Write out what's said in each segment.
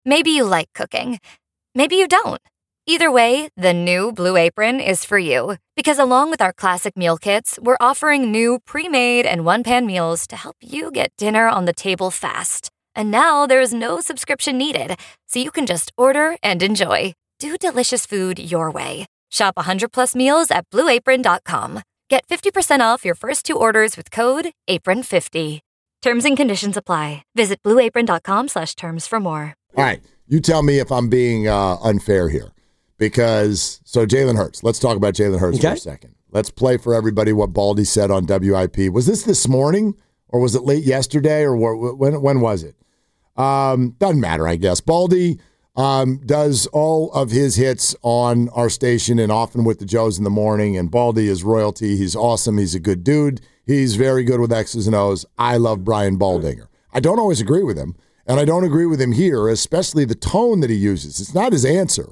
Maybe you like cooking. Maybe you don't. Either way, the new Blue Apron is for you. Because along with our classic meal kits, we're offering new pre-made and one-pan meals to help you get dinner on the table fast. And now there's no subscription needed, so you can just order and enjoy. Do delicious food your way. Shop 100+ meals at BlueApron.com. Get 50% off your first 2 orders with code APRON50. Terms and conditions apply. Visit BlueApron.com/terms for more. All right, you tell me if I'm being unfair here. So Jalen Hurts. Let's talk about Jalen Hurts for a second. Let's play for everybody what Baldy said on WIP. Was this morning, or was it late yesterday, or when was it? Doesn't matter, I guess. Baldy does all of his hits on our station and often with the Joes in the morning, and Baldy is royalty. He's awesome. He's a good dude. He's very good with X's and O's. I love Brian Baldinger. I don't always agree with him, and I don't agree with him here, especially the tone that he uses. It's not his answer.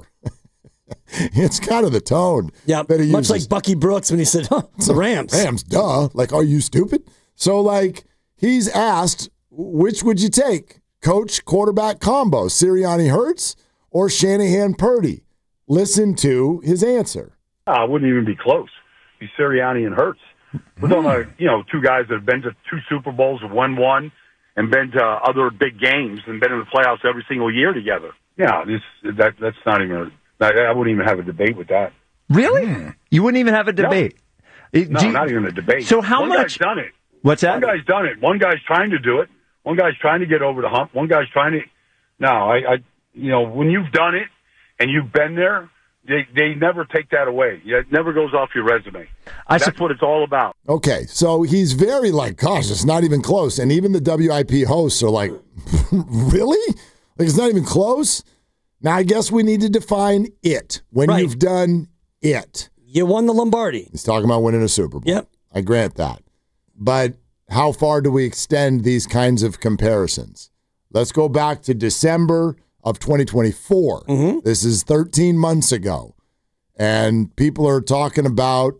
It's kind of the tone that he uses. Much like Bucky Brooks when he said, it's the Rams. Rams, duh. Like, are you stupid? So, he's asked, which would you take? Coach quarterback combo, Sirianni Hurts or Shanahan Purdy? Listen to his answer. I wouldn't even be close. Be Sirianni and Hurts. We're talking about, 2 guys that have been to 2 Super Bowls, won 1, and been to other big games and been in the playoffs every single year together. Yeah, that's not even. I wouldn't even have a debate with that. Really? You wouldn't even have a debate? No, not even a debate. So how One much? guy's done it. What's that? One guy's done it. One guy's trying to do it. One guy's trying to get over the hump. One guy's trying to. No, when you've done it and you've been there, they never take that away. It never goes off your resume. That's what it's all about. Okay, so he's very gosh, it's not even close. And even the WIP hosts are like, really? It's not even close? Now, I guess we need to define it. When you've done it. You won the Lombardi. He's talking about winning a Super Bowl. Yep. I grant that. But how far do we extend these kinds of comparisons? Let's go back to December of 2024. Mm-hmm. This is 13 months ago. And people are talking about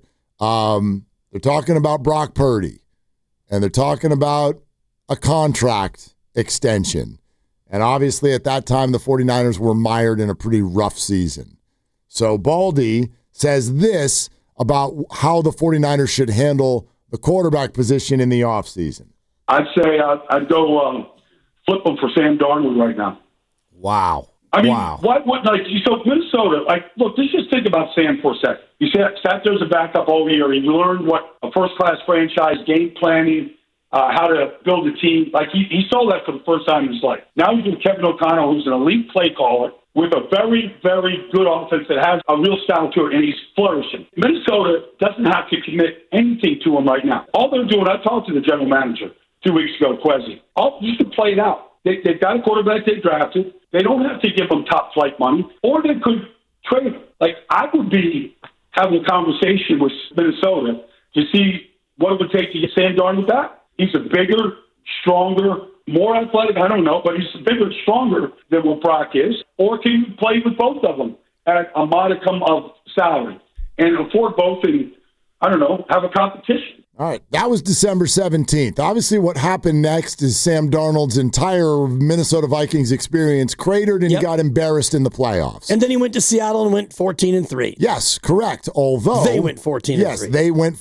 Brock Purdy. And they're talking about a contract extension. And obviously at that time, the 49ers were mired in a pretty rough season. So Baldy says this about how the 49ers should handle the quarterback position in the offseason. I'd say I'd go flip them for Sam Darnold right now. Wow. I mean, wow. So Minnesota, look, let's just think about Sam for a second. You sat there as a backup all year, and you learned what a first-class franchise, game planning, how to build a team. He saw that for the first time in his life. Now you get Kevin O'Connell, who's an elite play caller with a very, very good offense that has a real style to it, and he's flourishing. Minnesota doesn't have to commit anything to him right now. All they're doing, I talked to the general manager 2 weeks ago, Quezzy. Just to play it out. They've got a quarterback they drafted. They don't have to give him top flight money, or they could trade him. I would be having a conversation with Minnesota to see what it would take to get Sam Darnold back. He's a bigger, stronger, more athletic, I don't know, but he's bigger and stronger than what Brock is. Or can you play with both of them at a modicum of salary and afford both and, I don't know, have a competition? All right, that was December 17th. Obviously, what happened next is Sam Darnold's entire Minnesota Vikings experience cratered, and he got embarrassed in the playoffs. And then he went to Seattle and went 14-3. Yes, correct. Although they went 14-3. Yes, they went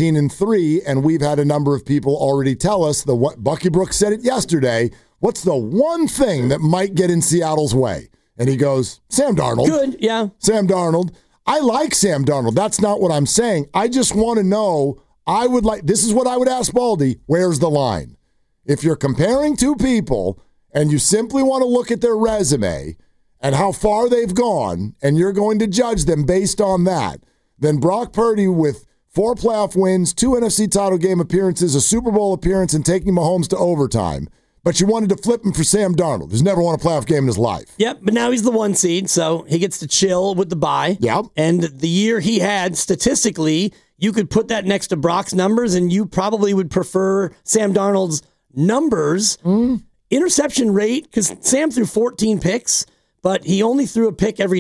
14-3, and we've had a number of people already tell us Bucky Brooks said it yesterday. What's the one thing that might get in Seattle's way? And he goes, Sam Darnold. Good, yeah. Sam Darnold. I like Sam Darnold. That's not what I'm saying. I just want to know. This is what I would ask Baldy, where's the line? If you're comparing 2 people and you simply want to look at their resume and how far they've gone and you're going to judge them based on that, then Brock Purdy with 4 playoff wins, 2 NFC title game appearances, a Super Bowl appearance, and taking Mahomes to overtime. But you wanted to flip him for Sam Darnold, who's never won a playoff game in his life. Yep, but now he's the 1 seed, so he gets to chill with the bye. Yep. And the year he had, statistically, you could put that next to Brock's numbers, and you probably would prefer Sam Darnold's numbers. Interception rate, because Sam threw 14 picks, but he only threw a pick every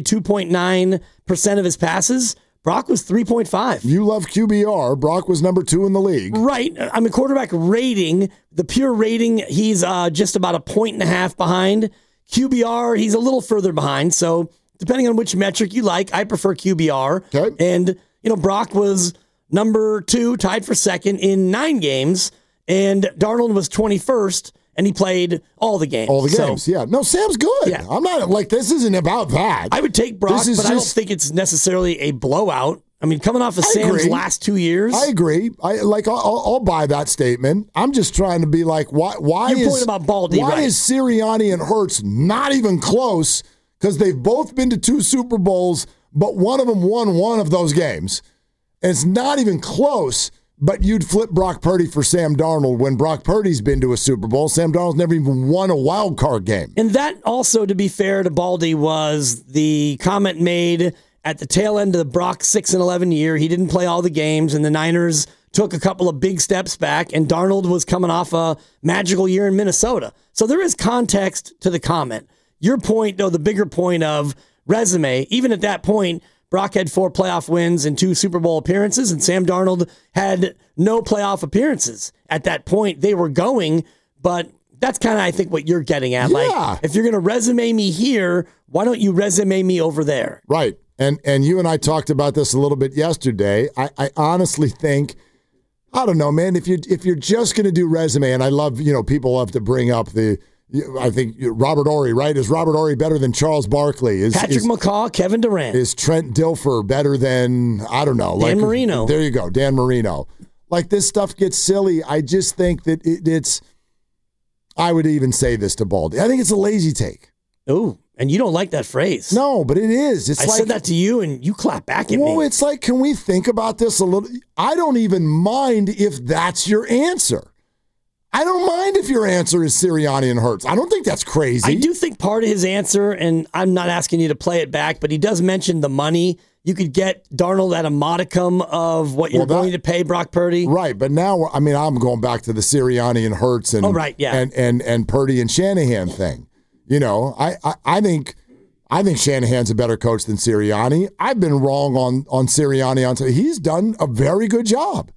2.9% of his passes. Brock was 3.5. You love QBR. Brock was number 2 in the league. Right. I mean, quarterback rating, the pure rating, he's just about a 1.5 behind. QBR, he's a little further behind. So depending on which metric you like, I prefer QBR. Okay. And, Brock was number 2, tied for second in 9 games, and Darnold was 21st, and he played all the games. All the games, yeah. No, Sam's good. Yeah. I'm not, this isn't about that. I would take Brock, but I don't think it's necessarily a blowout. I mean, coming off of Sam's last 2 years. I agree. I'll buy that statement. I'm just trying to be like, why Your point about Baldy, why right. is Sirianni and Hurts not even close? Because they've both been to 2 Super Bowls, but one of them won one of those games. And it's not even close, but you'd flip Brock Purdy for Sam Darnold when Brock Purdy's been to a Super Bowl. Sam Darnold's never even won a wild card game. And that also, to be fair to Baldy, was the comment made at the tail end of the Brock 6-11 year. He didn't play all the games, and the Niners took a couple of big steps back, and Darnold was coming off a magical year in Minnesota. So there is context to the comment. Your point, though, the bigger point of resume, even at that point, Brock had 4 playoff wins and 2 Super Bowl appearances, and Sam Darnold had no playoff appearances. At that point, they were going, but that's kind of, I think, what you're getting at. Yeah. Like, if you're going to resume me here, why don't you resume me over there? Right. And you and I talked about this a little bit yesterday. I honestly think, I don't know, man, if you're just going to do resume, and I love, people love to bring up I think Robert Horry, right? Is Robert Horry better than Charles Barkley? Patrick McCaw, Kevin Durant. Is Trent Dilfer better than, I don't know. Dan Marino. There you go, Dan Marino. This stuff gets silly. I just think that it's, I would even say this to Baldy. I think it's a lazy take. Ooh, and you don't like that phrase. No, but it is. I said that to you, and you clap back at me. Well, it's like, can we think about this a little? I don't even mind if that's your answer. I don't mind if your answer is Sirianni and Hurts. I don't think that's crazy. I do think part of his answer, and I'm not asking you to play it back, but he does mention the money. You could get Darnold at a modicum of what you're going to pay Brock Purdy. Right, but now, I'm going back to the Sirianni and Hurts and and Purdy and Shanahan thing. I think Shanahan's a better coach than Sirianni. I've been wrong on Sirianni. He's done a very good job.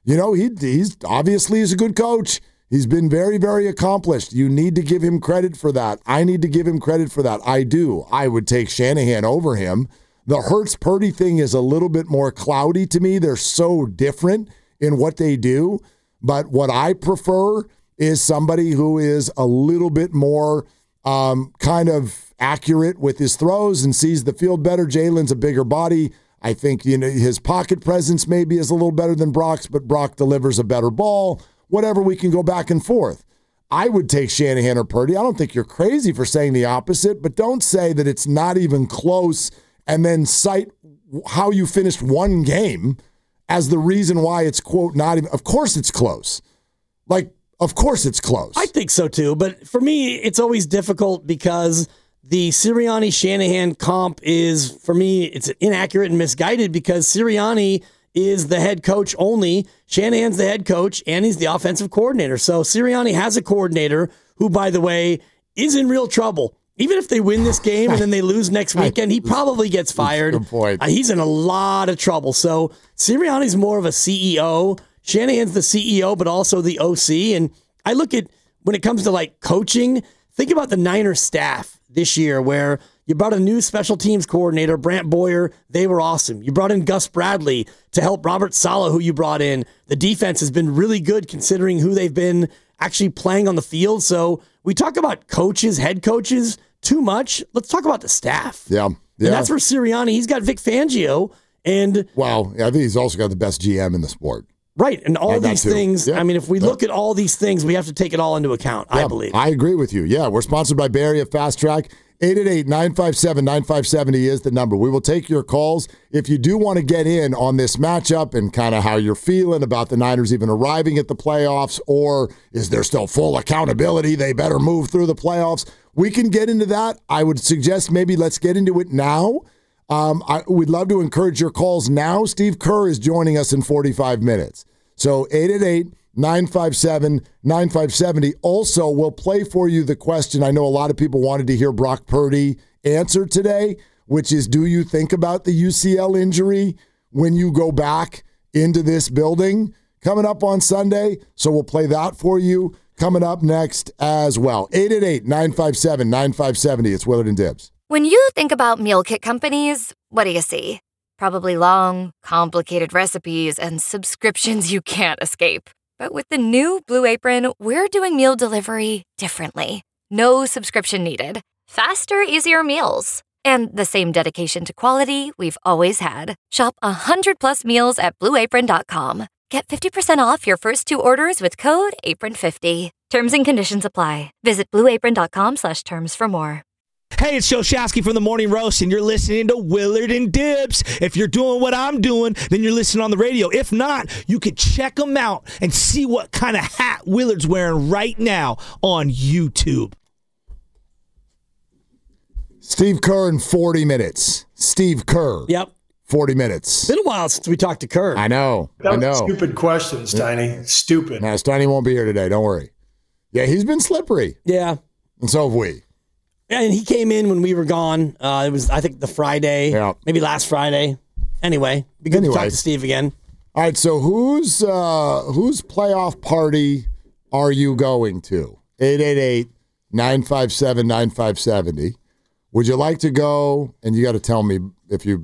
He's obviously is a good coach. He's been very, very accomplished. You need to give him credit for that. I need to give him credit for that. I do. I would take Shanahan over him. The Hurts-Purdy thing is a little bit more cloudy to me. They're so different in what they do. But what I prefer is somebody who is a little bit more kind of accurate with his throws and sees the field better. Jalen's a bigger body. I think his pocket presence maybe is a little better than Brock's, but Brock delivers a better ball. Whatever, we can go back and forth. I would take Shanahan or Purdy. I don't think you're crazy for saying the opposite, but don't say that it's not even close and then cite how you finished one game as the reason why it's, quote, not even. Of course it's close. Of course it's close. I think so too, but for me, it's always difficult because the Sirianni-Shanahan comp is, for me, it's inaccurate and misguided because Sirianni is the head coach only. Shanahan's the head coach, and he's the offensive coordinator. So Sirianni has a coordinator who, by the way, is in real trouble. Even if they win this game and then they lose next weekend, he probably gets fired. Good point. He's in a lot of trouble. So Sirianni's more of a CEO. Shanahan's the CEO, but also the OC. And I look at, when it comes to coaching, think about the Niners staff this year where you brought a new special teams coordinator, Brant Boyer. They were awesome. You brought in Gus Bradley to help Robert Saleh, who you brought in. The defense has been really good considering who they've been actually playing on the field. So we talk about coaches, head coaches, too much. Let's talk about the staff. Yeah. And that's for Sirianni. He's got Vic Fangio. And well, I think he's also got the best GM in the sport. Right. And all these things, yeah. If we look at all these things, we have to take it all into account, I believe. I agree with you. Yeah, we're sponsored by Bay Area Fast Track. 888-957-9570 is the number. We will take your calls. If you do want to get in on this matchup and kind of how you're feeling about the Niners even arriving at the playoffs, or is there still full accountability? They better move through the playoffs. We can get into that. I would suggest maybe let's get into it now. We'd love to encourage your calls now. Steve Kerr is joining us in 45 minutes. So 888-957-9570. Also, we'll play for you the question I know a lot of people wanted to hear Brock Purdy answer today, which is, do you think about the UCL injury when you go back into this building? Coming up on Sunday. So we'll play that for you. coming up next as well. 888-957-9570. It's Willard and Dibs. When you think about meal kit companies, what do you see? Probably long, complicated recipes and subscriptions you can't escape. But with the new Blue Apron, we're doing meal delivery differently. No subscription needed. Faster, easier meals. And the same dedication to quality we've always had. Shop 100+ meals at blueapron.com. Get 50% off your first 2 orders with code APRON50. Terms and conditions apply. Visit blueapron.com/terms for more. Hey, it's Joe Shasky from the Morning Roast, and you're listening to Willard and Dibs. If you're doing what I'm doing, then you're listening on the radio. If not, you could check them out and see what kind of hat Willard's wearing right now on YouTube. Steve Kerr in 40 minutes. Steve Kerr. Yep. 40 minutes. Been a while since we talked to Kerr. I know. That was a stupid question, Steiny. Stupid. No, Steiny won't be here today. Don't worry. Yeah, he's been slippery. Yeah. And so have we. And he came in when we were gone. It was, I think, the Friday. Yeah. Maybe last Friday. Anyway, be good to talk to Steve again. All right, so whose playoff party are you going to? 888-957-9570. Would you like to go? And you got to tell me if you.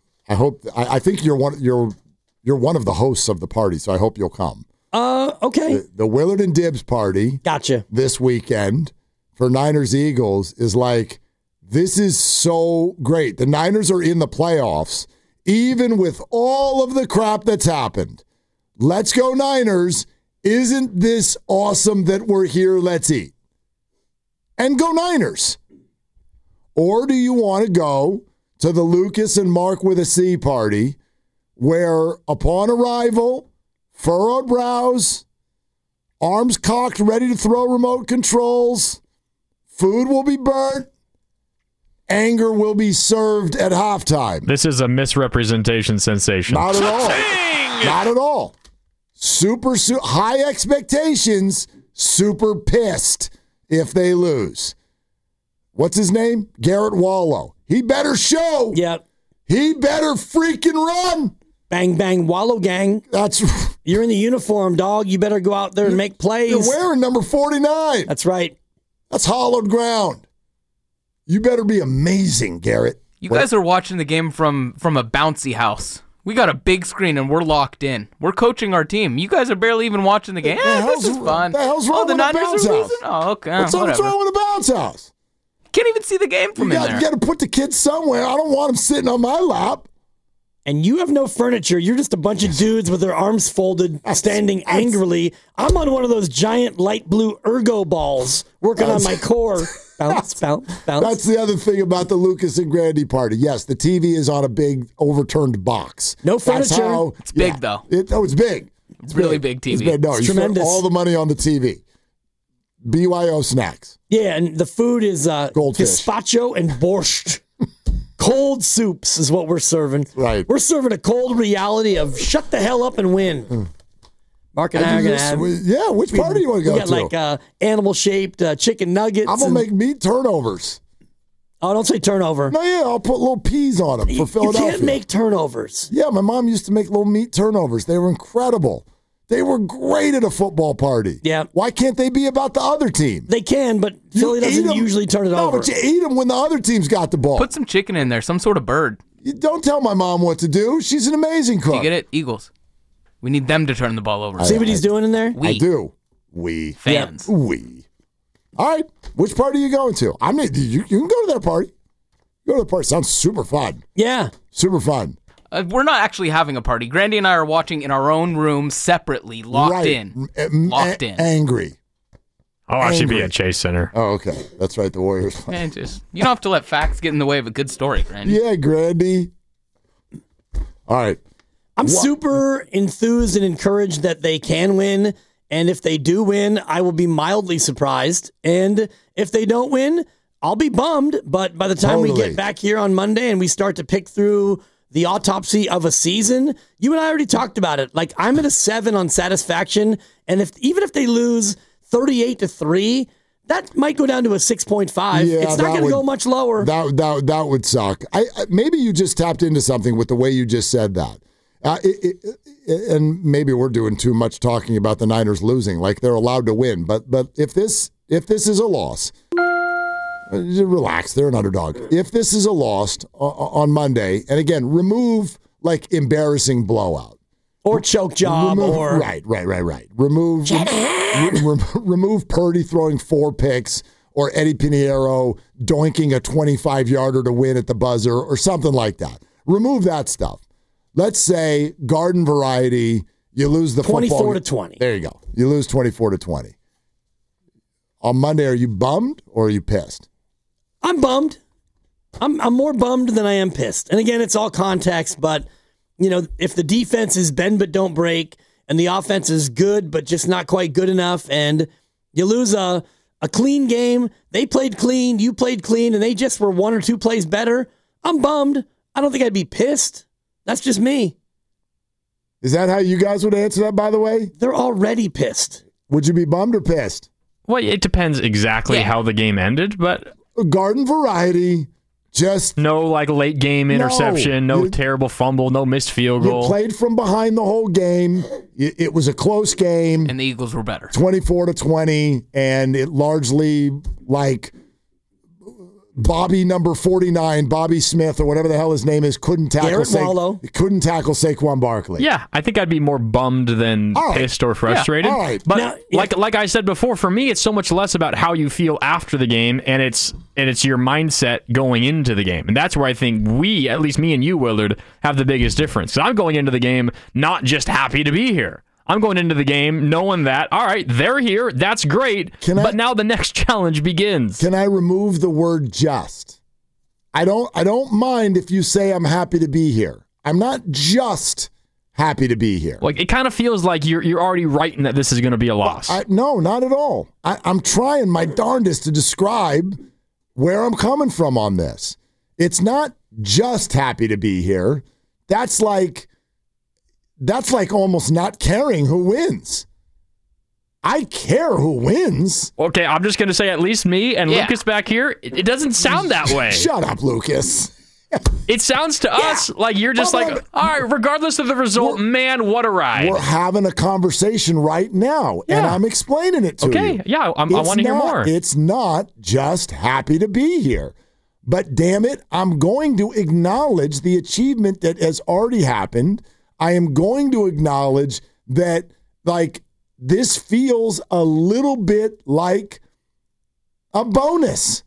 I think you're one of the hosts of the party, so I hope you'll come. Okay. The Willard and Dibs party. Gotcha. This weekend for Niners Eagles is like, this is so great. The Niners are in the playoffs, even with all of the crap that's happened. Let's go Niners. Isn't this awesome that we're here? Let's eat. And go Niners. Or do you want to go to the Lucas and Mark with a C party where upon arrival, furrowed brows, arms cocked, ready to throw remote controls, food will be burnt, anger will be served at halftime? This is a misrepresentation sensation. Not at all. Not at all. Super high expectations, super pissed if they lose. What's his name? Garrett Wallow. He better show. Yep. He better freaking run. Bang, bang, Wallow gang. That's. You're in the uniform, dog. You better go out there and make plays. You're wearing number 49. That's right. That's hollowed ground. You better be amazing, Garrett. You guys are watching the game from a bouncy house. We got a big screen and we're locked in. We're coaching our team. You guys are barely even watching the game. This is fun. The hell's wrong with the bounce house? Oh, okay. What's wrong with the bounce house? Can't even see the game from in there. You got to put the kids somewhere. I don't want them sitting on my lap. And you have no furniture. You're just a bunch of dudes with their arms folded, standing angrily. I'm on one of those giant light blue ergo balls working on my core. Bounce, bounce, bounce. That's the other thing about the Lucas and Grandy party. Yes, the TV is on a big overturned box. No furniture. It's big, though. It's big. It's really big TV. It's big. No, it's you spend tremendous. all the money on the TV. BYO snacks. Yeah, and the food is Goldfish. gazpacho and borscht. Cold soups is what we're serving. Right. We're serving a cold reality of shut the hell up and win. Mark and I are going to have... Yeah, which party do you want to go to? We got like animal-shaped chicken nuggets. I'm going to make meat turnovers. Oh, don't say turnover. No, yeah, I'll put little peas on them for Philadelphia. You can't make turnovers. Yeah, my mom used to make little meat turnovers. They were incredible. They were great at a football party. Yeah. Why can't they be about the other team? They can, but Philly doesn't usually turn it over. No, but you eat them when the other team's got the ball. Put some chicken in there, some sort of bird. You don't tell my mom what to do. She's an amazing cook. You get it? Eagles. We need them to turn the ball over. See what he's doing in there? I do. We. Fans. Yeah, we. All right. Which party are you going to? You can go to their party. Go to the party. Sounds super fun. Yeah. Super fun. We're not actually having a party. Grandy and I are watching in our own room separately, locked in. Locked in. Angry. I'll actually be at Chase Center. Oh, okay. That's right. The Warriors. And you don't have to let facts get in the way of a good story, Grandy. Yeah, Grandy. All right. I'm super enthused and encouraged that they can win. And if they do win, I will be mildly surprised. And if they don't win, I'll be bummed. But by the time we get back here on Monday and we start to pick through the autopsy of a season, you and I already talked about it. Like, I'm at a 7 on satisfaction. And even if they lose 38-3, that might go down to a 6.5. Yeah, it's not going to go much lower. That would suck. Maybe you just tapped into something with the way you just said that. And maybe we're doing too much talking about the Niners losing, like they're allowed to win. But if this is a loss, relax, they're an underdog. If this is a loss on Monday, and again, remove like embarrassing blowout. Or choke job, or right. Remove Purdy throwing 4 picks, or Eddie Pinheiro doinking a 25-yarder to win at the buzzer, or something like that. Remove that stuff. Let's say garden variety, you lose the 24-20. There you go. You lose 24-20. On Monday, are you bummed or are you pissed? I'm bummed. I'm more bummed than I am pissed. And again, it's all context, but if the defense is bend but don't break, and the offense is good but just not quite good enough, and you lose a clean game, they played clean, you played clean, and they just were 1 or 2 plays better, I'm bummed. I don't think I'd be pissed. That's just me. Is that how you guys would answer that, by the way? They're already pissed. Would you be bummed or pissed? Well, it depends exactly how the game ended, but garden variety. Just no like late game interception, no terrible fumble, no missed field goal. You played from behind the whole game. It was a close game. And the Eagles were better. 24-20, and it largely like Bobby number 49, Bobby Smith or whatever the hell his name is, couldn't tackle Saquon Barkley. Yeah, I think I'd be more bummed than pissed or frustrated. Yeah, all right. But like I said before, for me, it's so much less about how you feel after the game, and it's your mindset going into the game. And that's where I think we, at least me and you, Willard, have the biggest difference. So I'm going into the game not just happy to be here. I'm going into the game knowing that, all right, they're here, that's great, but now the next challenge begins. Can I remove the word just? I don't mind if you say I'm happy to be here. I'm not just happy to be here. Like, it kind of feels like you're already writing that this is going to be a loss. No, not at all. I'm trying my darndest to describe where I'm coming from on this. It's not just happy to be here. That's like almost not caring who wins. I care who wins. Okay, I'm just going to say at least me and Lucas back here, it doesn't sound that way. Shut up, Lucas. It sounds to us like you're just all right, regardless of the result, man, what a ride. We're having a conversation right now, and I'm explaining it to you. Okay, yeah, I want to hear more. It's not just happy to be here. But damn it, I'm going to acknowledge the achievement that has already happened. I am going to acknowledge that, like, this feels a little bit like a bonus.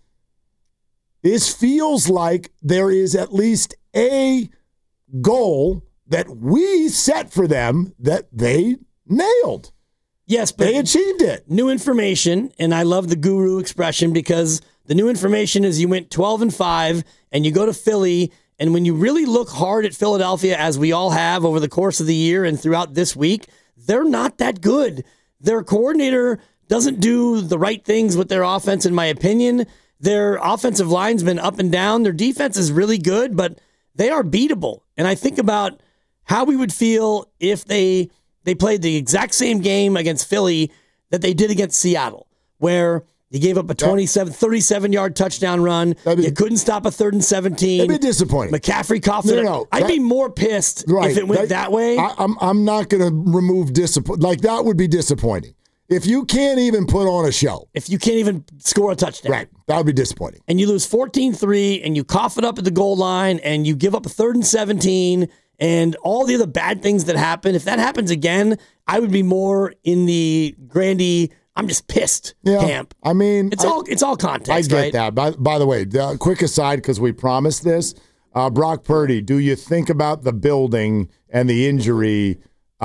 This feels like there is at least a goal that we set for them that they nailed. Yes, but they achieved it. New information, and I love the guru expression because the new information is you went 12-5 and you go to Philly. And when you really look hard at Philadelphia, as we all have over the course of the year and throughout this week, they're not that good. Their coordinator doesn't do the right things with their offense, in my opinion. Their offensive line's been up and down. Their defense is really good, but they are beatable. And I think about how we would feel if they played the exact same game against Philly that they did against Seattle, where you gave up a 37-yard touchdown run. You couldn't stop a 3rd and 17. It'd be disappointing. McCaffrey coughed it up. I'd be more pissed if it went that way. I'm not going to remove disappointment. Like, that would be disappointing. If you can't even put on a show. If you can't even score a touchdown. Right. That would be disappointing. And you lose 14-3, and you cough it up at the goal line, and you give up a 3rd and 17, and all the other bad things that happen. If that happens again, I would be more in the Grandy, I'm just pissed camp. I mean, it's all context. I get right? that. By the way, quick aside, because we promised this, Brock Purdy, do you think about the building and the injury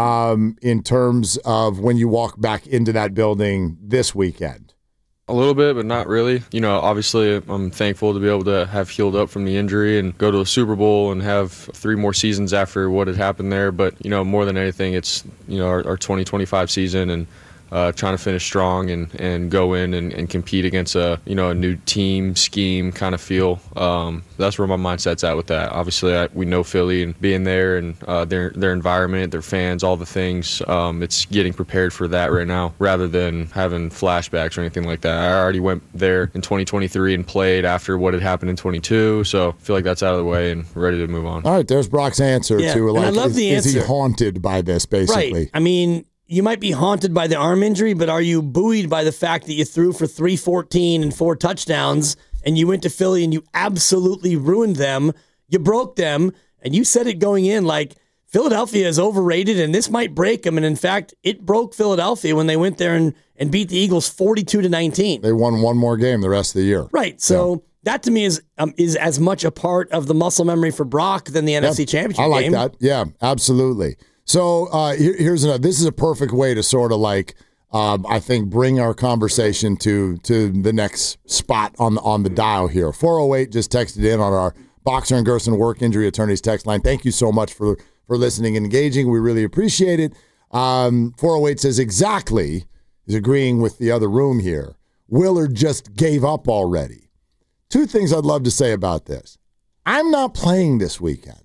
in terms of when you walk back into that building this weekend? A little bit, but not really. You know, obviously, I'm thankful to be able to have healed up from the injury and go to a Super Bowl and have 3 more seasons after what had happened there. But, you know, more than anything, it's, you know, our 2025 season, and trying to finish strong and go in and compete against a new team scheme kind of feel. That's where my mindset's at with that. Obviously, we know Philly and being there and their environment, their fans, all the things. It's getting prepared for that right now rather than having flashbacks or anything like that. I already went there in 2023 and played after what had happened in 22, so I feel like that's out of the way and ready to move on. All right, there's Brock's answer to I love the answer. Is he haunted by this, basically? Right. I mean, you might be haunted by the arm injury, but are you buoyed by the fact that you threw for 314 and 4 touchdowns and you went to Philly and you absolutely ruined them? You broke them, and you said it going in like Philadelphia is overrated and this might break them. And in fact, it broke Philadelphia when they went there and beat the Eagles 42-19. They won one more game the rest of the year. Right. So that to me is as much a part of the muscle memory for Brock than the NFC Championship game. I like that. Yeah, absolutely. So here's another. This is a perfect way to sort of like, I think, bring our conversation to the next spot on the dial here. 408 just texted in on our Boxer and Gerson work injury attorneys text line. Thank you so much for listening and engaging. We really appreciate it. 408 says exactly, he's agreeing with the other room here. Willard just gave up already. 2 things I'd love to say about this. I'm not playing this weekend.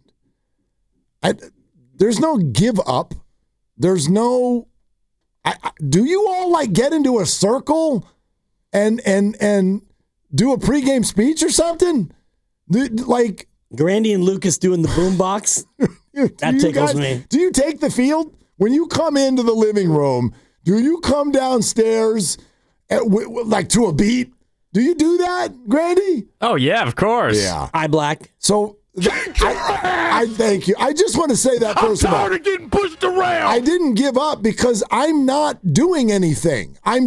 There's no give up. There's no. Do you all like get into a circle and do a pregame speech or something? Like Grandy and Lucas doing the boombox. That tickles me. Do you take the field when you come into the living room? Do you come downstairs like to a beat? Do you do that, Grandy? Oh yeah, of course. Yeah, Eye black. So. I thank you. I just want to say that first of all. I'm tired of getting pushed around. I didn't give up because I'm not doing anything. I'm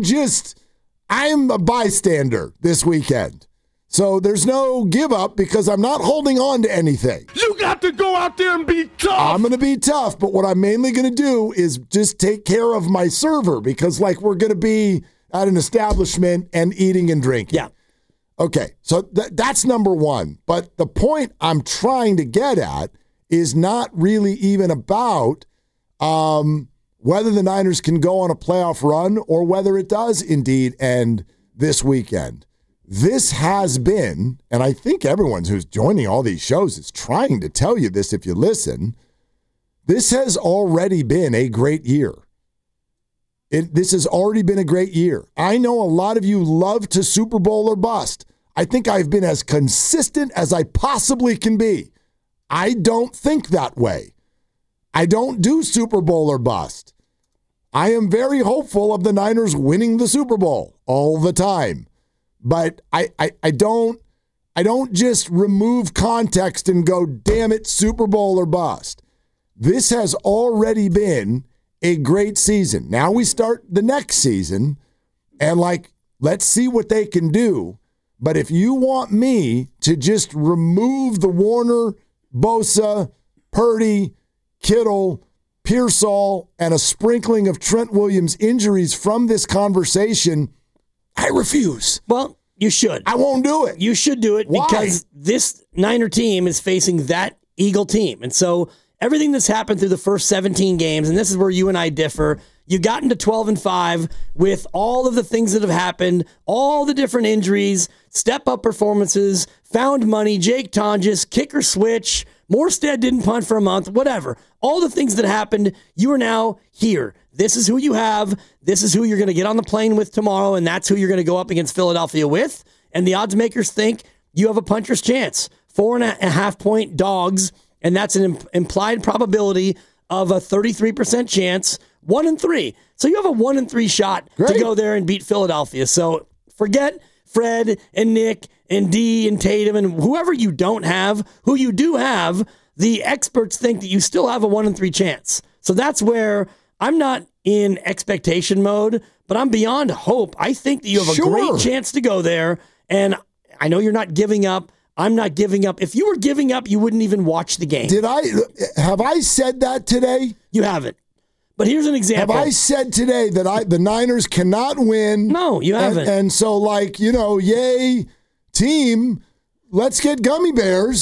a bystander this weekend. So there's no give up because I'm not holding on to anything. You got to go out there and be tough. I'm going to be tough, but what I'm mainly going to do is just take care of my server because like we're going to be at an establishment and eating and drinking. Yeah. Okay, so that's number one. But the point I'm trying to get at is not really even about whether the Niners can go on a playoff run or whether it does indeed end this weekend. This has been, and I think everyone who's joining all these shows is trying to tell you this if you listen, this has already been a great year. This has already been a great year. I know a lot of you love to Super Bowl or bust. I think I've been as consistent as I possibly can be. I don't think that way. I don't do Super Bowl or bust. I am very hopeful of the Niners winning the Super Bowl all the time. But I don't just remove context and go, damn it, Super Bowl or bust. This has already been a great season. Now we start the next season, and let's see what they can do. But if you want me to just remove the Warner, Bosa, Purdy, Kittle, Pearsall, and a sprinkling of Trent Williams injuries from this conversation, I refuse. Well, you should. I won't do it. You should do it. Why? Because this Niner team is facing that Eagle team. And so everything that's happened through the first 17 games, and this is where you and I differ, you got into 12-5 with all of the things that have happened, all the different injuries, step-up performances, found money, Jake Tonjes, kicker switch, Morstead didn't punt for a month, whatever. All the things that happened, you are now here. This is who you have. This is who you're going to get on the plane with tomorrow, and that's who you're going to go up against Philadelphia with. And the odds makers think you have a puncher's chance. 4.5-point dogs, and that's an implied probability of a 33% chance, 1-3. So you have a 1-3 shot to go there and beat Philadelphia. So forget Fred and Nick and D and Tatum and whoever you don't have. Who you do have, the experts think that you still have a 1-3 chance. So that's where I'm not in expectation mode, but I'm beyond hope. I think that you have a great chance to go there, and I know you're not giving up. I'm not giving up. If you were giving up, you wouldn't even watch the game. Have I said that today? You haven't. But here's an example. Have I said today that the Niners cannot win? No, you haven't. And so, yay, team, let's get gummy bears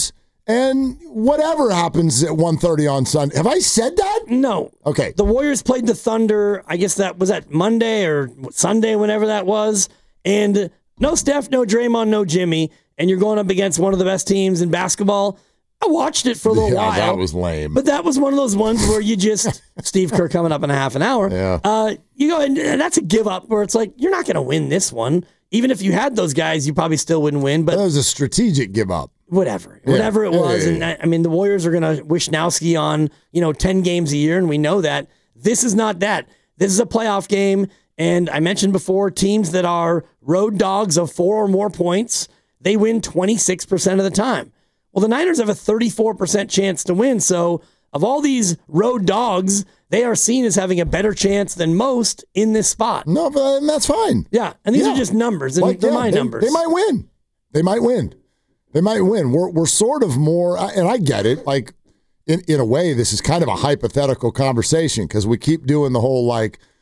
And whatever happens at 1:30 on Sunday. Have I said that? No. Okay. The Warriors played the Thunder, I guess that was Monday or Sunday, whenever that was. And no Steph, no Draymond, no Jimmy. And you're going up against one of the best teams in basketball. I watched it for a little while. That was lame. But that was one of those ones where you just, Steve Kerr coming up in a half an hour. Yeah. You go, and that's a give up where it's like, you're not going to win this one. Even if you had those guys, you probably still wouldn't win. But that was a strategic give up. Whatever it was. And I mean, the Warriors are going to Wisnowski on, 10 games a year, and we know that. This is not that. This is a playoff game, and I mentioned before, teams that are road dogs of 4 or more points, they win 26% of the time. Well, the Niners have a 34% chance to win, so of all these road dogs, they are seen as having a better chance than most in this spot. No, but that's fine. Yeah, and these are just numbers, and they're my numbers. They might win. They might win. We're sort of more, and I get it. Like in a way, this is kind of a hypothetical conversation because we keep doing the whole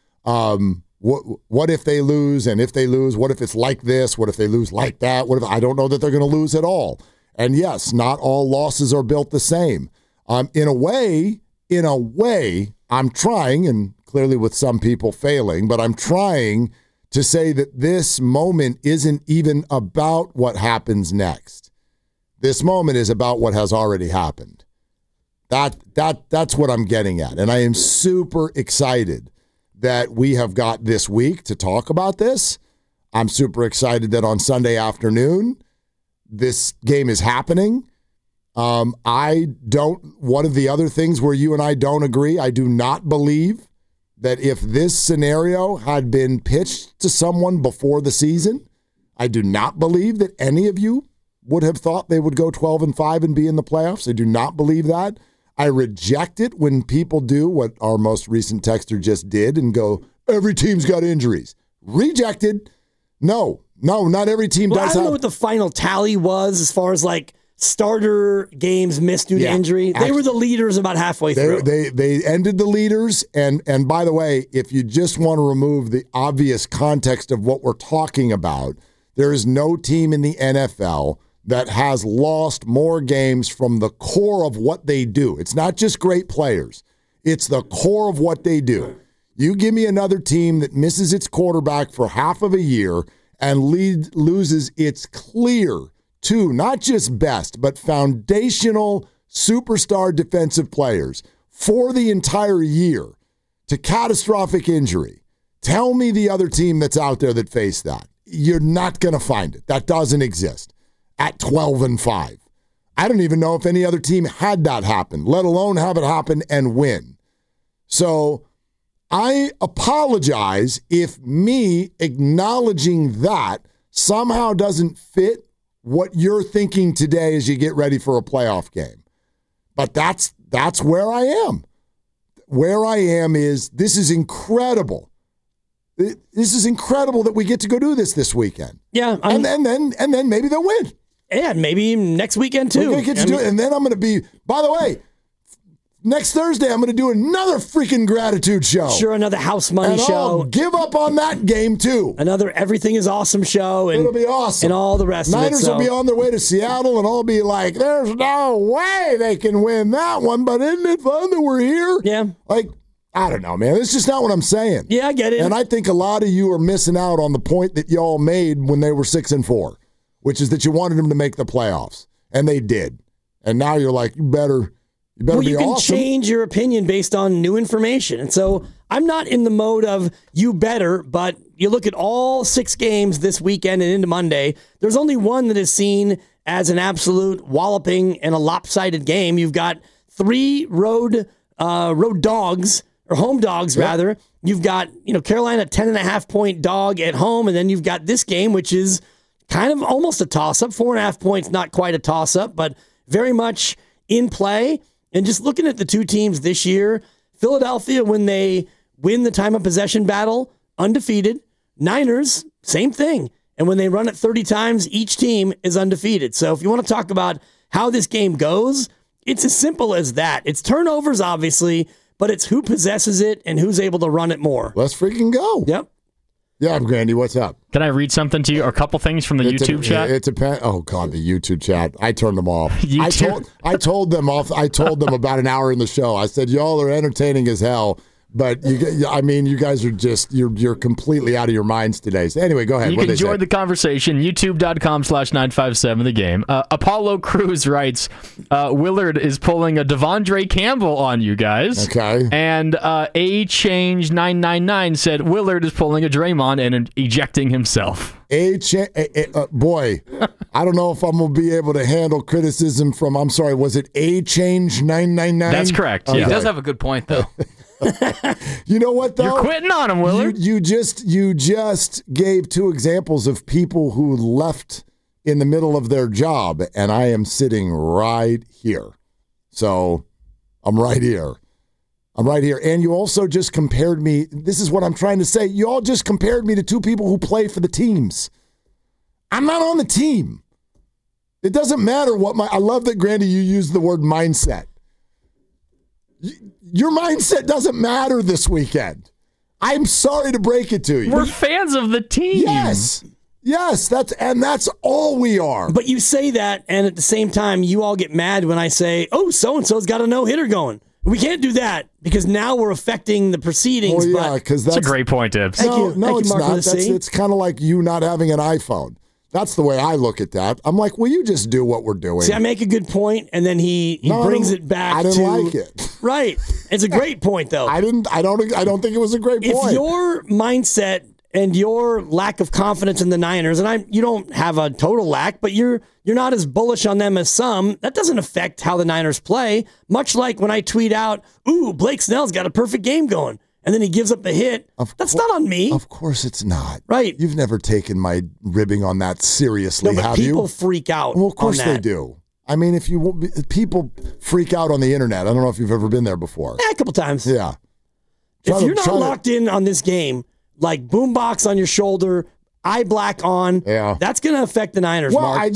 what if they lose, and if they lose, what if it's like this? What if they lose like that? What if I don't know that they're going to lose at all? And yes, not all losses are built the same. In a way, I'm trying, and clearly with some people failing, but I'm trying to say that this moment isn't even about what happens next. This moment is about what has already happened. That's what I'm getting at. And I am super excited that we have got this week to talk about this. I'm super excited that on Sunday afternoon, this game is happening. One of the other things where you and I don't agree, I do not believe that if this scenario had been pitched to someone before the season, I do not believe that any of you would have thought they would go 12-5 and be in the playoffs. I do not believe that. I reject it when people do what our most recent texter just did and go, every team's got injuries. Rejected. No, not every team does. I don't know what the final tally was as far as like starter games missed due to injury. They were the leaders about halfway through. They ended the leaders. And by the way, if you just want to remove the obvious context of what we're talking about, there is no team in the NFL that has lost more games from the core of what they do. It's not just great players. It's the core of what they do. You give me another team that misses its quarterback for half of a year and loses its clear two, not just best, but foundational superstar defensive players for the entire year to catastrophic injury. Tell me the other team that's out there that faced that. You're not going to find it. That doesn't exist at 12-5. I don't even know if any other team had that happen, let alone have it happen and win. So I apologize if me acknowledging that somehow doesn't fit what you're thinking today as you get ready for a playoff game. But that's where I am. Where I am is this is incredible. This is incredible that we get to go do this weekend. Yeah, and then maybe they'll win. And maybe next weekend too. We get to do it, and then I'm going to be. By the way, next Thursday I'm going to do another freaking gratitude show. Sure, another house money show. I'll give up on that game too. Another everything is awesome show. And it'll be awesome, and all the rest. Niners of it. Will be on their way to Seattle, and I'll be like, "There's no way they can win that one." But isn't it fun that we're here? Yeah, like. I don't know, man. It's just not what I'm saying. Yeah, I get it. And I think a lot of you are missing out on the point that y'all made when they were 6-4, which is that you wanted them to make the playoffs, and they did. And now you're like, you better be awesome. Well, you can change your opinion based on new information. And so I'm not in the mode of you better, but you look at all 6 games this weekend and into Monday, there's only one that is seen as an absolute walloping and a lopsided game. You've got 3 road dogs, or home dogs, rather. You've got, Carolina 10.5-point dog at home, and then you've got this game, which is kind of almost a toss-up. 4.5 points, not quite a toss-up, but very much in play. And just looking at the two teams this year, Philadelphia, when they win the time of possession battle, undefeated. Niners, same thing. And when they run it 30 times, each team is undefeated. So if you want to talk about how this game goes, it's as simple as that. It's turnovers, obviously, but it's who possesses it and who's able to run it more. Let's freaking go. Yep. Yeah, Grandy, what's up? Can I read something to you, or a couple things from the YouTube chat? Oh God, the YouTube chat. I turned them off. YouTube? I told them off. I told them about an hour in the show. I said, y'all are entertaining as hell. But you guys are just you're completely out of your minds today. So anyway, go ahead. You can join the conversation. YouTube.com/957 the game. Apollo Cruz writes, Willard is pulling a Devondre Campbell on you guys. Okay. And A-Change999 said Willard is pulling a Draymond and ejecting himself. Boy, I don't know if I'm going to be able to handle criticism from, I'm sorry, was it A-Change999? That's correct. He Yeah. does have a good point, though. You know what, though? You're quitting on him, Willard. You just gave two examples of people who left in the middle of their job, and I am sitting right here. So I'm right here. And you also just compared me. This is what I'm trying to say. You all just compared me to two people who play for the teams. I'm not on the team. It doesn't matter what I love that, Grandy, you used the word mindset. Your mindset doesn't matter this weekend. I'm sorry to break it to you. We're fans of the team. Yes, that's all we are. But you say that, and at the same time, you all get mad when I say, "Oh, so and so's got a no-hitter going." We can't do that because now we're affecting the proceedings. Well, yeah, because that's a great point, Tibbs. No, it's not. It's kind of like you not having an iPhone. That's the way I look at that. I'm like, will you just do what we're doing? See, I make a good point, and then he brings it back. I didn't like it. Right. It's a great point, though. I don't think it was a great point. If your mindset and your lack of confidence in the Niners, and you don't have a total lack, but you're not as bullish on them as some, that doesn't affect how the Niners play. Much like when I tweet out, "Ooh, Blake Snell's got a perfect game going," and then he gives up the hit. That's not on me. Of course it's not. Right. You've never taken my ribbing on that seriously, no, but have you? People freak out. Well, of course on they that. do. I mean, people freak out on the internet. I don't know if you've ever been there before. Yeah, a couple times. Yeah. If you're not locked in on this game, like boombox on your shoulder, eye black on, that's going to affect the Niners, Well, Mark.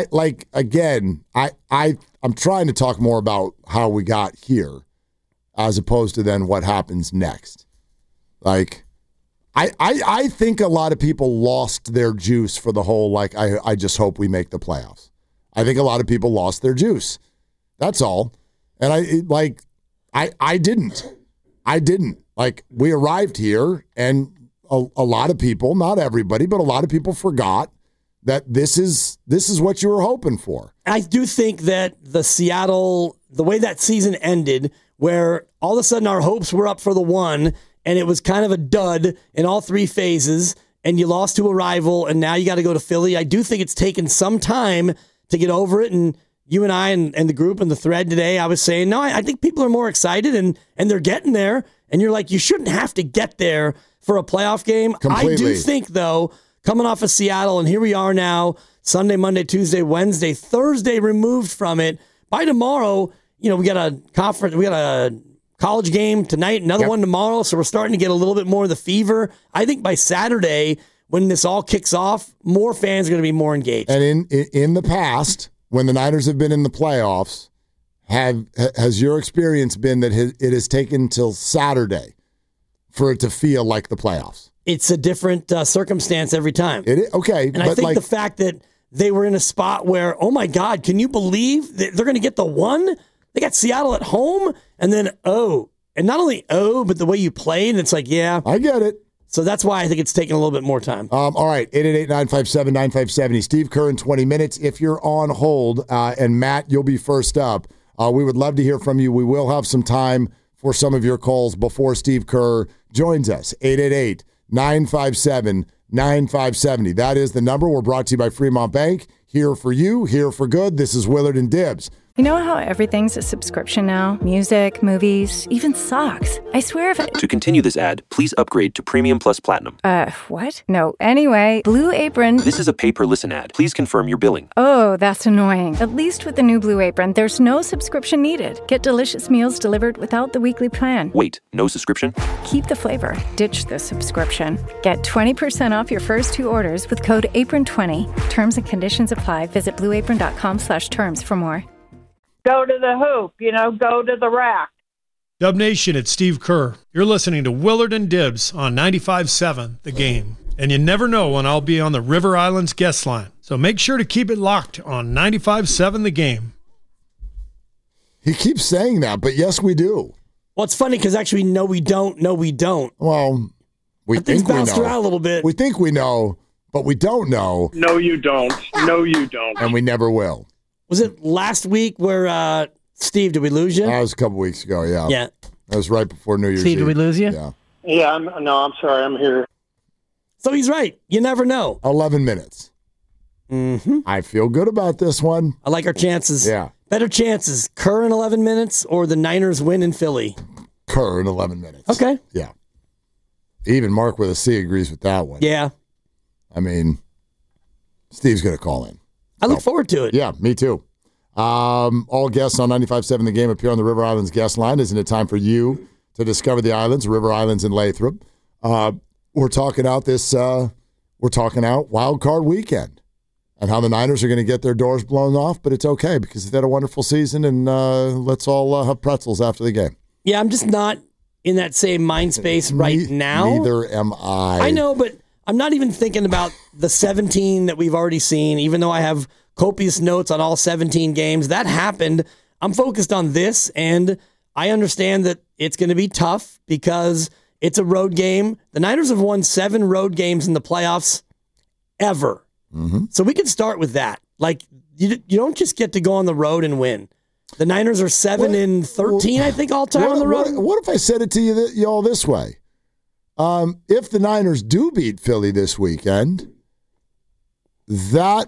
I'm trying to talk more about how we got here as opposed to then what happens next. Like, I think a lot of people lost their juice for the whole, like, I just hope we make the playoffs. I think a lot of people lost their juice. That's all. And I didn't. Like, we arrived here, and a lot of people, not everybody, but a lot of people forgot that this is what you were hoping for. I do think that the way that season ended, where all of a sudden our hopes were up for the one, and it was kind of a dud in all three phases, and you lost to a rival, and now you got to go to Philly. I do think it's taken some time to get over it, and you and I and the group and the thread today, I was saying, no, I think people are more excited, and they're getting there, and you're like, you shouldn't have to get there for a playoff game. Completely. I do think, though, coming off of Seattle, and here we are now, Sunday, Monday, Tuesday, Wednesday, Thursday removed from it. By tomorrow, we got a conference, we got a college game tonight, another one tomorrow, so we're starting to get a little bit more of the fever. I think by Saturday, when this all kicks off, more fans are going to be more engaged. And in the past, when the Niners have been in the playoffs, has your experience been that it has taken till Saturday for it to feel like the playoffs? It's a different circumstance every time. Okay. And I think the fact that they were in a spot where, oh my God, can you believe that they're going to get the one? They got Seattle at home, and then and not only but the way you played, it's like, yeah. I get it. So that's why I think it's taking a little bit more time. All right, 888-957-9570. Steve Kerr in 20 minutes. If you're on hold, and Matt, you'll be first up, we would love to hear from you. We will have some time for some of your calls before Steve Kerr joins us. 888-957-9570. That is the number. We're brought to you by Fremont Bank. Here for you, here for good. This is Willard and Dibbs. You know how everything's a subscription now? Music, movies, even socks. I swear if To continue this ad, please upgrade to Premium Plus Platinum. What? No. Anyway, Blue Apron. This is a pay-per-listen ad. Please confirm your billing. Oh, that's annoying. At least with the new Blue Apron, there's no subscription needed. Get delicious meals delivered without the weekly plan. Wait, no subscription? Keep the flavor. Ditch the subscription. Get 20% off your first two orders with code APRON20. Terms and conditions apply. Visit blueapron.com/terms for more. Go to the hoop, go to the rack. Dub Nation, it's Steve Kerr. You're listening to Willard and Dibbs on 95.7 The Game. And you never know when I'll be on the River Islands guest line. So make sure to keep it locked on 95.7 The Game. He keeps saying that, but yes, we do. Well, it's funny because actually, no, we don't. No, we don't. Well, we things think we bounced know. around a little bit. We think we know, but we don't know. No, you don't. No, you don't. And we never will. Was it last week where, Steve, did we lose you? That was a couple weeks ago, yeah. Yeah. That was right before New Year's Steve, Eve. did we lose you? Yeah. Yeah, I'm sorry. I'm here. So he's right. You never know. 11 minutes. Mm-hmm. I feel good about this one. I like our chances. Yeah. Better chances, Kerr in 11 minutes or the Niners win in Philly? Kerr in 11 minutes. Okay. Yeah. Even Mark with a C agrees with that one. Yeah. I mean, Steve's going to call in. I look forward to it. Yeah, me too. All guests on 95.7 The Game appear on the River Islands guest line. Isn't it time for you to discover the islands, River Islands in Lathrop? We're talking out Wild Card Weekend and how the Niners are going to get their doors blown off, but it's okay because they had a wonderful season, and let's all have pretzels after the game. Yeah, I'm just not in that same mind space right now. Neither am I. I know, but I'm not even thinking about the 17 that we've already seen, even though I have copious notes on all 17 games. That happened. I'm focused on this, and I understand that it's going to be tough because it's a road game. The Niners have won 7 road games in the playoffs ever. Mm-hmm. So we could start with that. Like, you don't just get to go on the road and win. The Niners are 7-13, I think, all time on the road. What if I said it to you all this way? If the Niners do beat Philly this weekend, that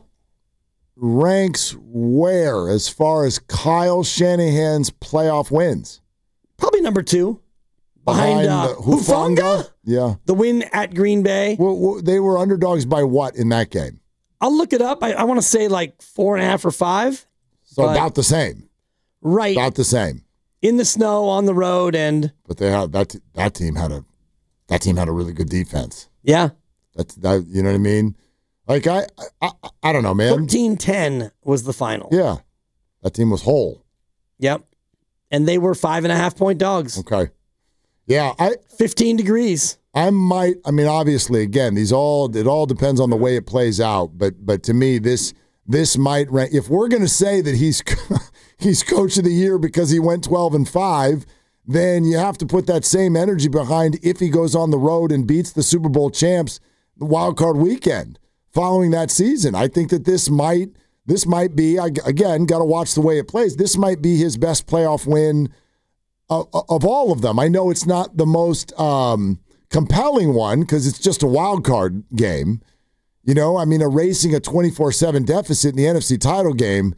ranks where as far as Kyle Shanahan's playoff wins? Probably number 2. Behind Hufanga? Yeah. The win at Green Bay. Well, they were underdogs by what in that game? I'll look it up. I want to say like 4.5 or 5. So about the same. Right. About the same. In the snow, on the road, and but they had that team had a really good defense. Yeah. That you know what I mean? Like I don't know, man. 13-10 was the final. Yeah. That team was whole. Yep. And they were 5.5-point dogs. Okay. Yeah, 15 degrees. Obviously, again, it all depends on the way it plays out. But to me, this might rank. If we're going to say that he's coach of the year because he went 12-5, then you have to put that same energy behind if he goes on the road and beats the Super Bowl champs the wild card weekend following that season. I think that this might be, again, got to watch the way it plays. This might be his best playoff win of all of them. I know it's not the most compelling one because it's just a wild card game. You know, I mean, erasing a 24-7 deficit in the NFC title game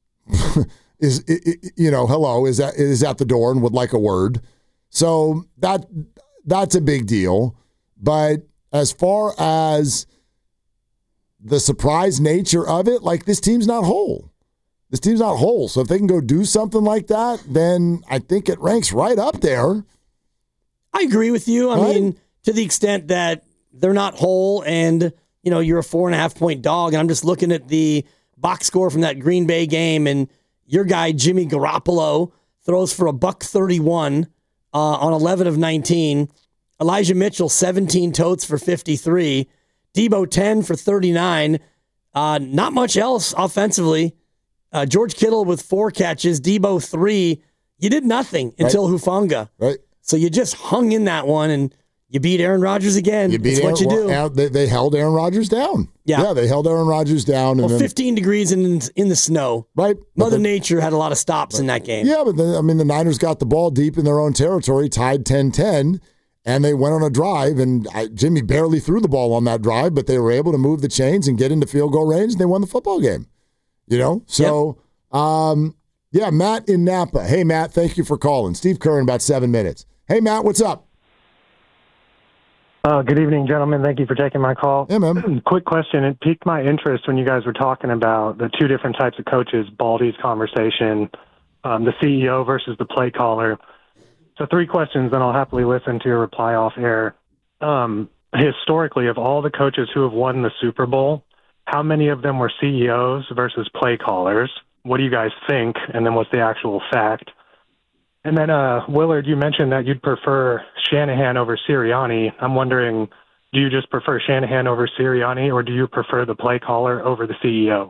is at the door and would like a word. So that's a big deal. But as far as the surprise nature of it, like this team's not whole. This team's not whole. So if they can go do something like that, then I think it ranks right up there. I agree with you. I mean, to the extent that they're not whole and, you know, you're a 4.5-point dog, and I'm just looking at the box score from that Green Bay game, and your guy, Jimmy Garoppolo, throws for $131 on 11 of 19. Elijah Mitchell, 17 totes for 53. Debo, 10 for 39. Not much else offensively. George Kittle with 4 catches. Debo, 3. You did nothing until Hufanga. Right. So you just hung in that one, and you beat Aaron Rodgers again. That's what you do. They held Aaron Rodgers down. Yeah, they held Aaron Rodgers down. Well, 15 degrees in the snow. Right. Mother Nature had a lot of stops in that game. Yeah, but the Niners got the ball deep in their own territory, tied 10-10, and they went on a drive, and Jimmy barely threw the ball on that drive, but they were able to move the chains and get into field goal range, and they won the football game. You know? So, yep. Matt in Napa. Hey, Matt, thank you for calling. Steve Kerr in about 7 minutes. Hey, Matt, what's up? Good evening, gentlemen. Thank you for taking my call. Yeah, man. Quick question. It piqued my interest when you guys were talking about the 2 different types of coaches, Baldy's conversation, the CEO versus the play caller. So 3 questions, then I'll happily listen to your reply off air. Historically, of all the coaches who have won the Super Bowl, how many of them were CEOs versus play callers? What do you guys think? And then what's the actual fact? And then, Willard, you mentioned that you'd prefer Shanahan over Sirianni. I'm wondering, do you just prefer Shanahan over Sirianni, or do you prefer the play caller over the CEO?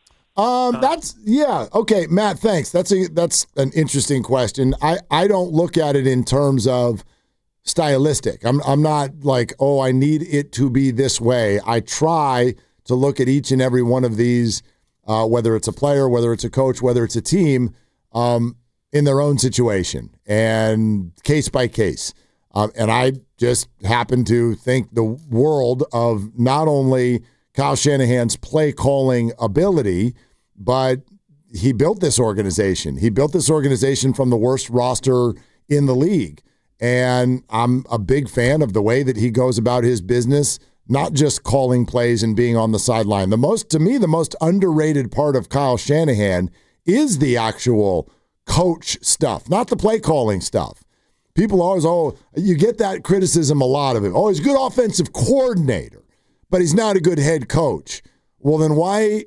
Okay, Matt, thanks. That's an interesting question. I don't look at it in terms of stylistic. I'm not like, oh, I need it to be this way. I try to look at each and every one of these, whether it's a player, whether it's a coach, whether it's a team, in their own situation and case by case. And I just happen to think the world of not only Kyle Shanahan's play calling ability, but he built this organization. He built this organization from the worst roster in the league. And I'm a big fan of the way that he goes about his business, not just calling plays and being on the sideline. To me, the most underrated part of Kyle Shanahan is the actual coach stuff, not the play calling stuff. People always, you get that criticism a lot of him. Oh, he's a good offensive coordinator, but he's not a good head coach. Well, then why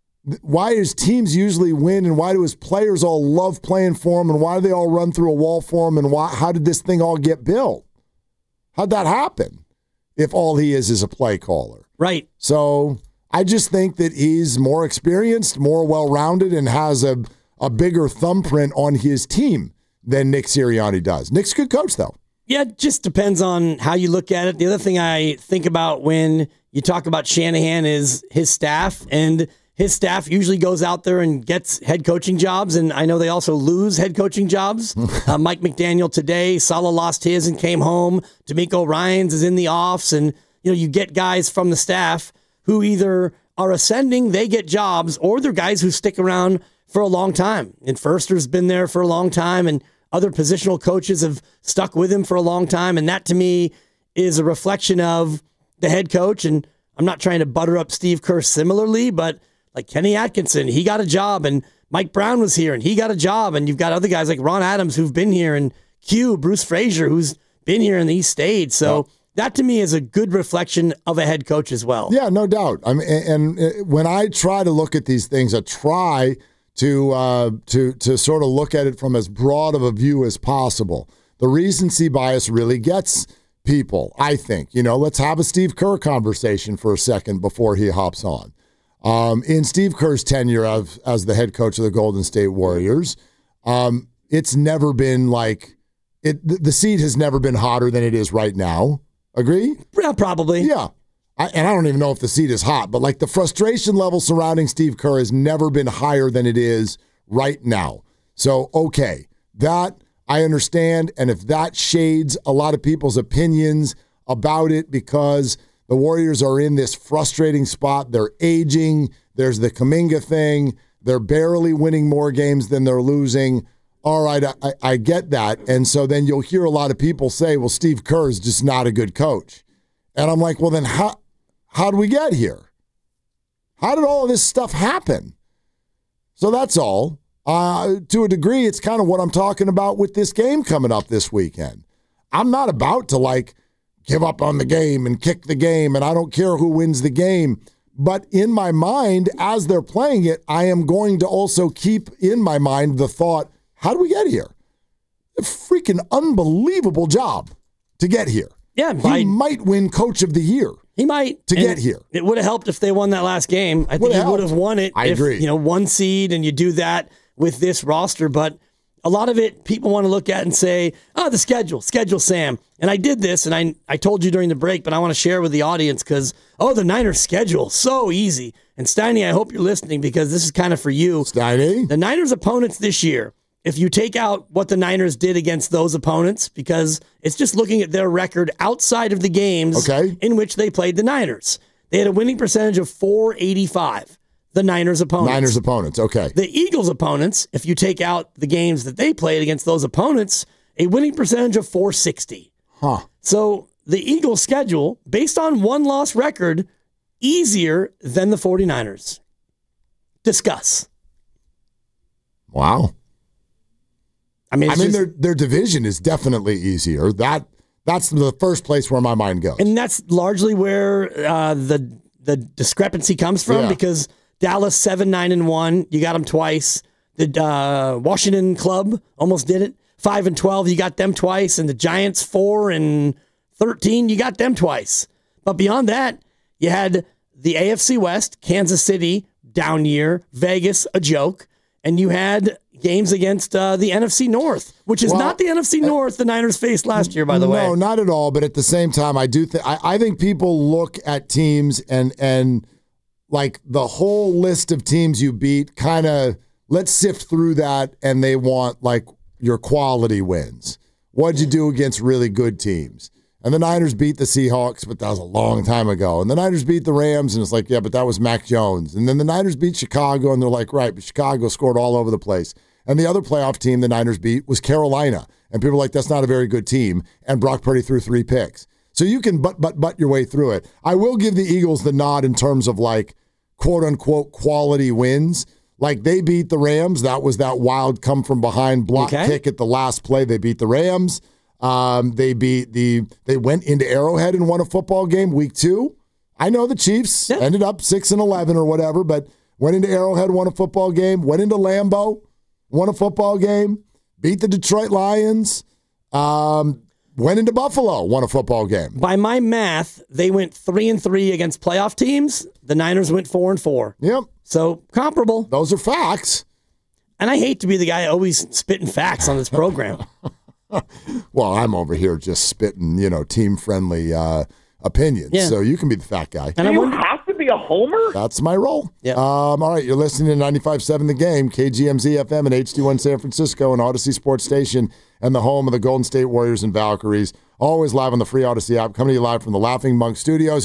his teams usually win, and why do his players all love playing for him, and why do they all run through a wall for him, and how did this thing all get built? How'd that happen if all he is a play caller? Right. So I just think that he's more experienced, more well-rounded, and has a bigger thumbprint on his team than Nick Sirianni does. Nick's a good coach, though. Yeah, it just depends on how you look at it. The other thing I think about when you talk about Shanahan is his staff, and his staff usually goes out there and gets head coaching jobs, and I know they also lose head coaching jobs. Mike McDaniel today, Saleh lost his and came home. DeMeco Ryans is in the offs, and you get guys from the staff who either are ascending, they get jobs, or they're guys who stick around for a long time. And Förster's been there for a long time, and other positional coaches have stuck with him for a long time, and that to me is a reflection of the head coach. And I'm not trying to butter up Steve Kerr similarly, but like Kenny Atkinson, he got a job, and Mike Brown was here and he got a job, and you've got other guys like Ron Adams who've been here, and Bruce Frazier, who's been here and he stayed. So that to me is a good reflection of a head coach as well. Yeah, no doubt. I mean, and when I try to look at these things, I try to sort of look at it from as broad of a view as possible. The recency bias really gets people, I think. Let's have a Steve Kerr conversation for a second before he hops on. In Steve Kerr's tenure as the head coach of the Golden State Warriors, it's never been like the seat has never been hotter than it is right now. Agree? Yeah, probably. Yeah. And I don't even know if the seat is hot, but like the frustration level surrounding Steve Kerr has never been higher than it is right now. So, okay, that I understand. And if that shades a lot of people's opinions about it because the Warriors are in this frustrating spot, they're aging, there's the Kuminga thing, they're barely winning more games than they're losing. All right, I get that. And so then you'll hear a lot of people say, well, Steve Kerr is just not a good coach. And I'm like, well, then how do we get here? How did all of this stuff happen? So that's all. To a degree, it's kind of what I'm talking about with this game coming up this weekend. I'm not about to give up on the game and kick the game, and I don't care who wins the game. But in my mind, as they're playing it, I am going to also keep in my mind the thought, how do we get here? A freaking unbelievable job to get here. Yeah, he might win Coach of the Year. He might get here. It would have helped if they won that last game. I think he would have won it. I agree. One seed, and you do that with this roster. But a lot of it, people want to look at and say, the schedule, Sam. And I did this, and I told you during the break, but I want to share with the audience because, the Niners schedule, so easy. And Steiny, I hope you're listening because this is kind of for you. Steiny? The Niners' opponents this year, if you take out what the Niners did against those opponents, because it's just looking at their record outside of the games in which they played the Niners. They had a winning percentage of .485, the Niners' opponents. Okay. The Eagles' opponents, if you take out the games that they played against those opponents, a winning percentage of .460. Huh. So the Eagles' schedule, based on one-loss record, easier than the 49ers. Discuss. Wow. I mean, their division is definitely easier. That's the first place where my mind goes. And that's largely where the discrepancy comes from because Dallas 7-9-1, you got them twice. The Washington Club almost did it. 5-12, you got them twice, and the Giants 4-13, you got them twice. But beyond that, you had the AFC West, Kansas City, down year, Vegas, a joke, and you had games against the NFC North, which is not the NFC North the Niners faced last year, by the way. No, not at all. But at the same time, I do think I think people look at teams and like the whole list of teams you beat, kind of let's sift through that, and they want like your quality wins. What'd you do against really good teams? And the Niners beat the Seahawks, but that was a long time ago. And the Niners beat the Rams, and it's like, yeah, but that was Mac Jones. And then the Niners beat Chicago, and they're like, right, but Chicago scored all over the place. And the other playoff team the Niners beat was Carolina. And people are like, that's not a very good team. And Brock Purdy threw 3 picks. So you can but your way through it. I will give the Eagles the nod in terms of like, quote unquote, quality wins. Like they beat the Rams. That was that wild come from behind block kick at the last play. They beat the Rams. They went into Arrowhead and won a football game week 2. I know the Chiefs ended up 6-11 or whatever, but went into Arrowhead, won a football game, went into Lambeau, won a football game, beat the Detroit Lions, went into Buffalo, won a football game. By my math, they went 3-3 against playoff teams. The Niners went 4-4. Yep. So comparable. Those are facts. And I hate to be the guy always spitting facts on this program. Well, I'm over here just spitting, team-friendly opinions. Yeah. So you can be the fat guy. And you have to be a homer? That's my role. Yeah. All right, you're listening to 95.7 The Game, KGMZ FM and HD1 San Francisco, and Odyssey Sports Station, and the home of the Golden State Warriors and Valkyries. Always live on the free Odyssey app, coming to you live from the Laughing Monk Studios.